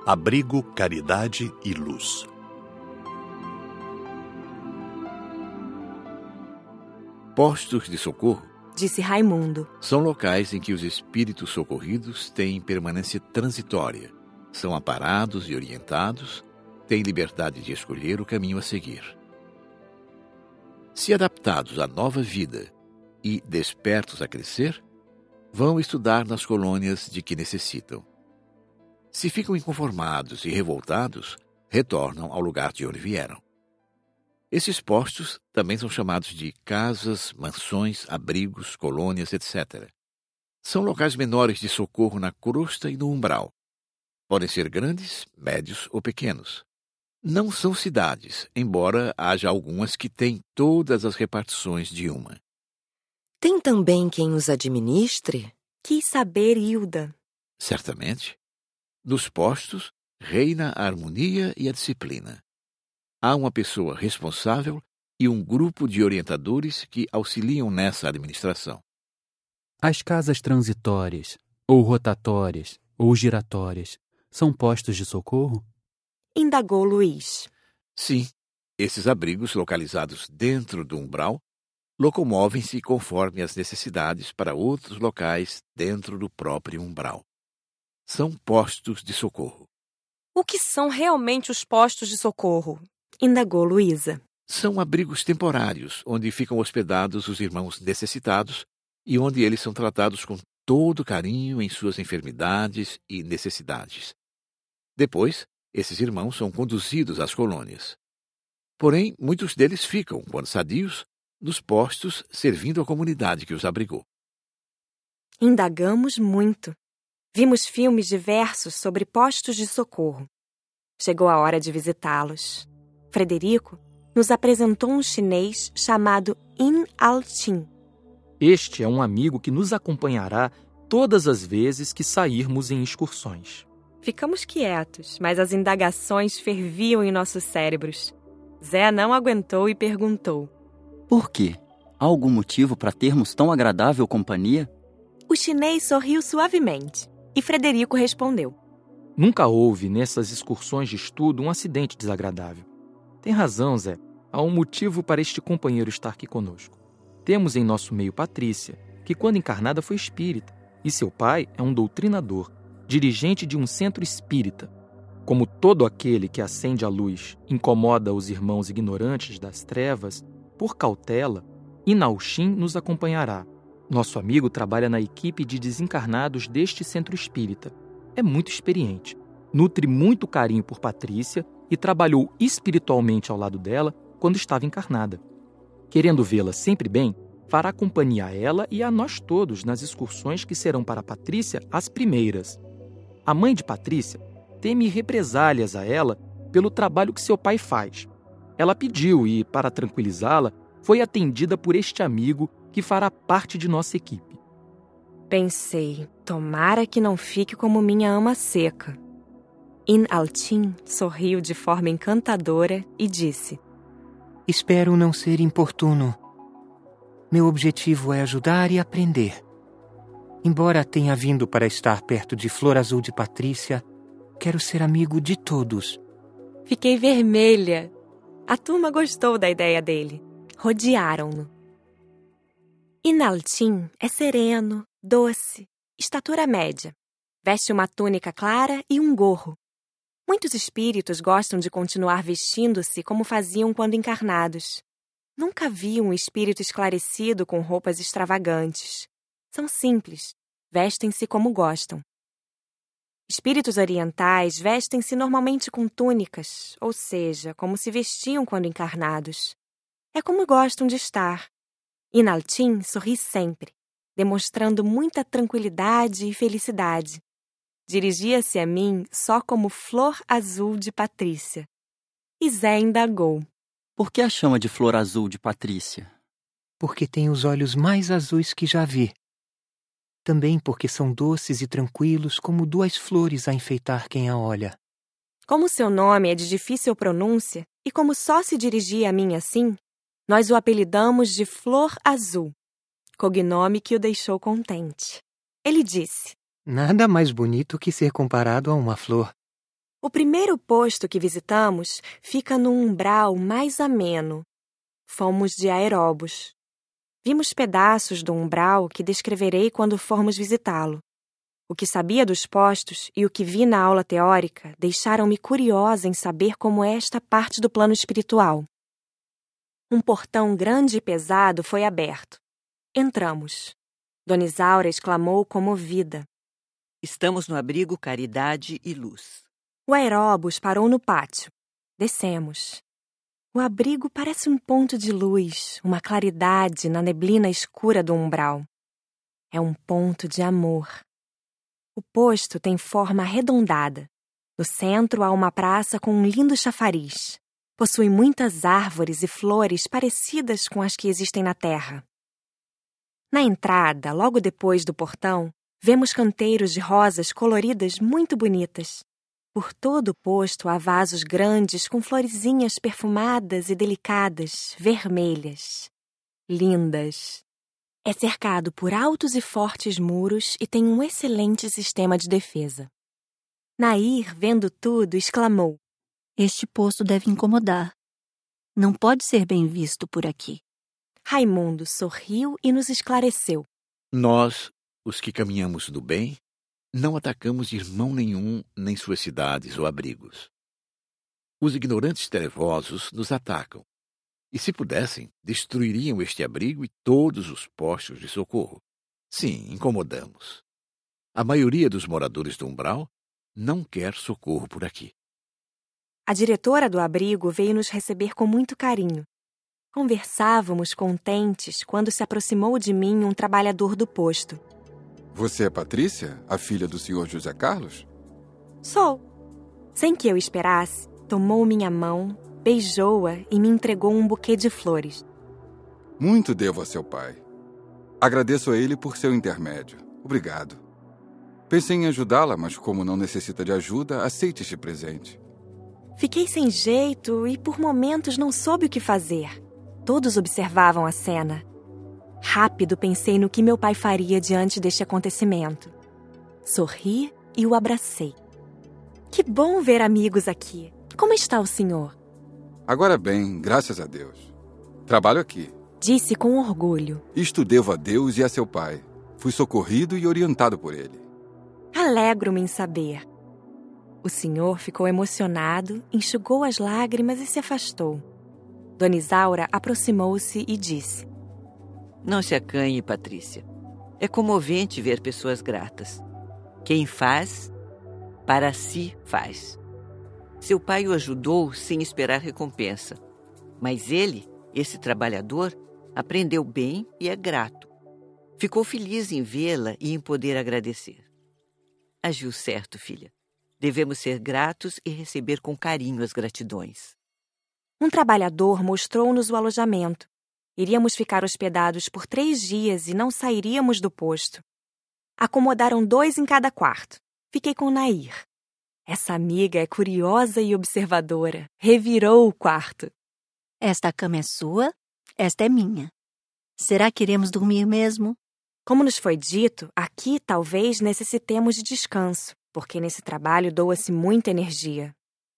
Abrigo, caridade e luz. Postos de socorro, disse Raimundo, são locais em que os espíritos socorridos têm permanência transitória, são amparados e orientados, têm liberdade de escolher o caminho a seguir. Se adaptados à nova vida e despertos a crescer, vão estudar nas colônias de que necessitam. Se ficam inconformados e revoltados, retornam ao lugar de onde vieram. Esses postos também são chamados de casas, mansões, abrigos, colônias, etc. São locais menores de socorro na crosta e no umbral. Podem ser grandes, médios ou pequenos. Não são cidades, embora haja algumas que têm todas as repartições de uma. Tem também quem os administre? Quis saber Hilda. Certamente. Nos postos, reina a harmonia e a disciplina. Há uma pessoa responsável e um grupo de orientadores que auxiliam nessa administração. As casas transitórias, ou rotatórias, ou giratórias, são postos de socorro? Indagou Luiz. Sim, esses abrigos localizados dentro do umbral locomovem-se conforme as necessidades para outros locais dentro do próprio umbral. São postos de socorro. O que são realmente os postos de socorro? Indagou Luísa. São abrigos temporários, onde ficam hospedados os irmãos necessitados e onde eles são tratados com todo carinho em suas enfermidades e necessidades. Depois, esses irmãos são conduzidos às colônias. Porém, muitos deles ficam, quando sadios, nos postos servindo a comunidade que os abrigou. Indagamos muito. Vimos filmes diversos sobre postos de socorro. Chegou a hora de visitá-los. Frederico nos apresentou um chinês chamado In Al-Tin. Este é um amigo que nos acompanhará todas as vezes que sairmos em excursões. Ficamos quietos, mas as indagações ferviam em nossos cérebros. Zé não aguentou e perguntou: Por quê? Há algum motivo para termos tão agradável companhia? O chinês sorriu suavemente e Frederico respondeu: Nunca houve nessas excursões de estudo um acidente desagradável. Tem razão, Zé. Há um motivo para este companheiro estar aqui conosco. Temos em nosso meio Patrícia, que quando encarnada foi espírita, e seu pai é um doutrinador, dirigente de um centro espírita. Como todo aquele que acende a luz incomoda os irmãos ignorantes das trevas, por cautela, Inalchin nos acompanhará. Nosso amigo trabalha na equipe de desencarnados deste centro espírita. É muito experiente, nutre muito carinho por Patrícia e trabalhou espiritualmente ao lado dela quando estava encarnada. Querendo vê-la sempre bem, fará companhia a ela e a nós todos nas excursões que serão para Patrícia as primeiras. A mãe de Patrícia teme represálias a ela pelo trabalho que seu pai faz. Ela pediu e, para tranquilizá-la, foi atendida por este amigo que fará parte de nossa equipe. Pensei, tomara que não fique como minha ama seca. In Al-Tin sorriu de forma encantadora e disse: Espero não ser importuno. Meu objetivo é ajudar e aprender. Embora tenha vindo para estar perto de Flor Azul de Patrícia, quero ser amigo de todos. Fiquei vermelha. A turma gostou da ideia dele. Rodearam-no. In Al-Tin é sereno, doce, estatura média. Veste uma túnica clara e um gorro. Muitos espíritos gostam de continuar vestindo-se como faziam quando encarnados. Nunca vi um espírito esclarecido com roupas extravagantes. São simples, vestem-se como gostam. Espíritos orientais vestem-se normalmente com túnicas, ou seja, como se vestiam quando encarnados. É como gostam de estar. In Al-Tin sorri sempre, demonstrando muita tranquilidade e felicidade. Dirigia-se a mim só como Flor Azul de Patrícia. E Zé indagou: Por que a chama de Flor Azul de Patrícia? Porque tem os olhos mais azuis que já vi. Também porque são doces e tranquilos como duas flores a enfeitar quem a olha. Como seu nome é de difícil pronúncia e como só se dirigia a mim assim, nós o apelidamos de Flor Azul, cognome que o deixou contente. Ele disse: Nada mais bonito que ser comparado a uma flor. O primeiro posto que visitamos fica no umbral mais ameno. Fomos de aeróbus. Vimos pedaços do umbral que descreverei quando formos visitá-lo. O que sabia dos postos e o que vi na aula teórica deixaram-me curiosa em saber como é esta parte do plano espiritual. Um portão grande e pesado foi aberto. Entramos. Dona Isaura exclamou comovida. Estamos no abrigo Caridade e Luz. O aeróbus parou no pátio. Descemos. O abrigo parece um ponto de luz, uma claridade na neblina escura do umbral. É um ponto de amor. O posto tem forma arredondada. No centro há uma praça com um lindo chafariz. Possui muitas árvores e flores parecidas com as que existem na terra. Na entrada, logo depois do portão, vemos canteiros de rosas coloridas muito bonitas. Por todo o posto há vasos grandes com florezinhas perfumadas e delicadas, vermelhas. Lindas. É cercado por altos e fortes muros e tem um excelente sistema de defesa. Nair, vendo tudo, exclamou: Este posto deve incomodar. Não pode ser bem visto por aqui. Raimundo sorriu e nos esclareceu. Nós, os que caminhamos do bem, não atacamos irmão nenhum nem suas cidades ou abrigos. Os ignorantes trevosos nos atacam, e se pudessem, destruiriam este abrigo e todos os postos de socorro. Sim, incomodamos. A maioria dos moradores do umbral não quer socorro por aqui. A diretora do abrigo veio nos receber com muito carinho. Conversávamos contentes quando se aproximou de mim um trabalhador do posto. Você é Patrícia, a filha do senhor José Carlos? Sou. Sem que eu esperasse, tomou minha mão, beijou-a e me entregou um buquê de flores. Muito devo a seu pai. Agradeço a ele por seu intermédio. Obrigado. Pensei em ajudá-la, mas como não necessita de ajuda, aceite este presente. Fiquei sem jeito e por momentos não soube o que fazer. Todos observavam a cena. Rápido pensei no que meu pai faria diante deste acontecimento. Sorri e o abracei. Que bom ver amigos aqui. Como está o senhor? Agora bem, graças a Deus. Trabalho aqui. Disse com orgulho. Isto devo a Deus e a seu pai. Fui socorrido e orientado por ele. Alegro-me em saber. O senhor ficou emocionado, enxugou as lágrimas e se afastou. Dona Isaura aproximou-se e disse: Não se acanhe, Patrícia. É comovente ver pessoas gratas. Quem faz, para si faz. Seu pai o ajudou sem esperar recompensa. Mas ele, esse trabalhador, aprendeu bem e é grato. Ficou feliz em vê-la e em poder agradecer. Agiu certo, filha. Devemos ser gratos e receber com carinho as gratidões. Um trabalhador mostrou-nos o alojamento. Iríamos ficar hospedados por 3 dias e não sairíamos do posto. Acomodaram 2 em cada quarto. Fiquei com Nair. Essa amiga é curiosa e observadora. Revirou o quarto. Esta cama é sua, esta é minha. Será que iremos dormir mesmo? Como nos foi dito, aqui talvez necessitemos de descanso, porque nesse trabalho doa-se muita energia.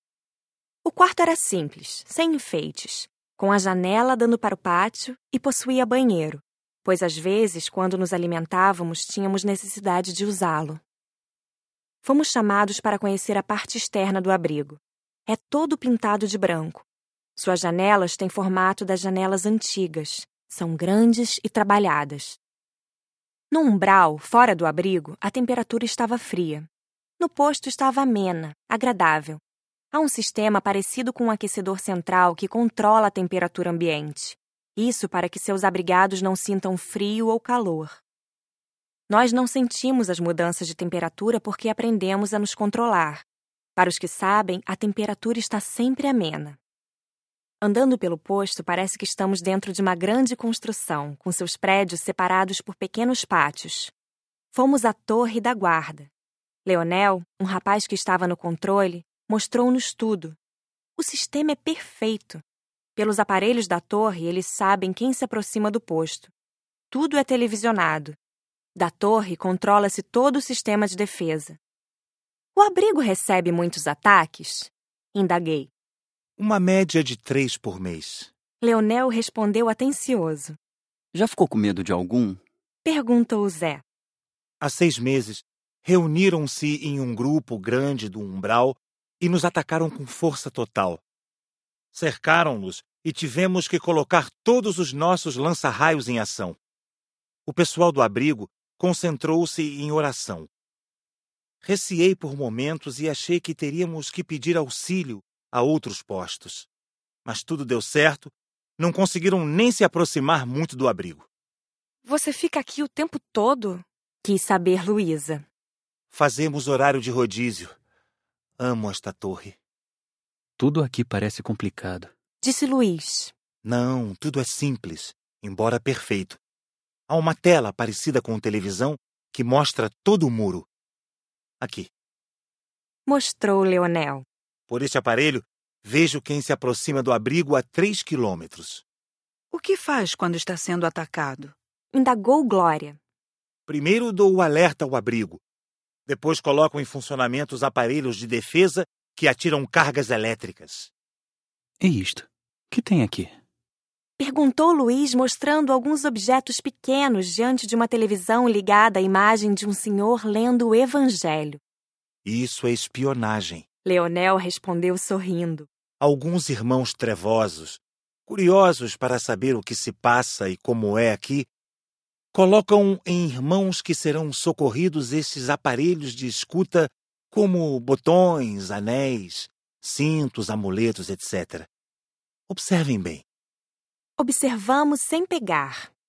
O quarto era simples, sem enfeites, com a janela dando para o pátio e possuía banheiro, pois às vezes, quando nos alimentávamos, tínhamos necessidade de usá-lo. Fomos chamados para conhecer a parte externa do abrigo. É todo pintado de branco. Suas janelas têm formato das janelas antigas, são grandes e trabalhadas. No umbral, fora do abrigo, a temperatura estava fria. No posto estava amena, agradável. Há um sistema parecido com um aquecedor central que controla a temperatura ambiente. Isso para que seus abrigados não sintam frio ou calor. Nós não sentimos as mudanças de temperatura porque aprendemos a nos controlar. Para os que sabem, a temperatura está sempre amena. Andando pelo posto, parece que estamos dentro de uma grande construção, com seus prédios separados por pequenos pátios. Fomos à torre da guarda. Leonel, um rapaz que estava no controle, mostrou-nos tudo. O sistema é perfeito. Pelos aparelhos da torre, eles sabem quem se aproxima do posto. Tudo é televisionado. Da torre controla-se todo o sistema de defesa. O abrigo recebe muitos ataques? Indaguei. Uma média de 3 por mês. Leonel respondeu atencioso. Já ficou com medo de algum? Perguntou Zé. Há 6 meses, reuniram-se em um grupo grande do umbral e nos atacaram com força total. Cercaram-nos e tivemos que colocar todos os nossos lança-raios em ação. O pessoal do abrigo concentrou-se em oração. Receei por momentos e achei que teríamos que pedir auxílio a outros postos. Mas tudo deu certo, não conseguiram nem se aproximar muito do abrigo. Você fica aqui o tempo todo? Quis saber Luísa. Fazemos horário de rodízio. Amo esta torre. Tudo aqui parece complicado. Disse Luiz. Não, tudo é simples, embora perfeito. Há uma tela parecida com televisão que mostra todo o muro. Aqui. Mostrou Leonel. Por este aparelho, vejo quem se aproxima do abrigo a 3 quilômetros. O que faz quando está sendo atacado? Indagou Glória. Primeiro dou o alerta ao abrigo. Depois coloco em funcionamento os aparelhos de defesa que atiram cargas elétricas. E isto? Que tem aqui? Perguntou Luiz, mostrando alguns objetos pequenos diante de uma televisão ligada à imagem de um senhor lendo o Evangelho. Isso é espionagem. Leonel respondeu sorrindo. Alguns irmãos trevosos, curiosos para saber o que se passa e como é aqui, colocam em irmãos que serão socorridos esses aparelhos de escuta como botões, anéis, cintos, amuletos, etc. Observem bem. Observamos sem pegar.